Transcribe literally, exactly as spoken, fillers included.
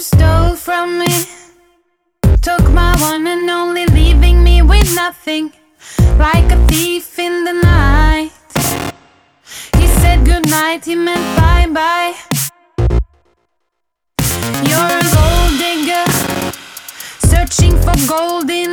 stole from me, took my one and only, leaving me with nothing, like a thief in the night. He said goodnight, he meant bye-bye. You're a gold digger, searching for gold in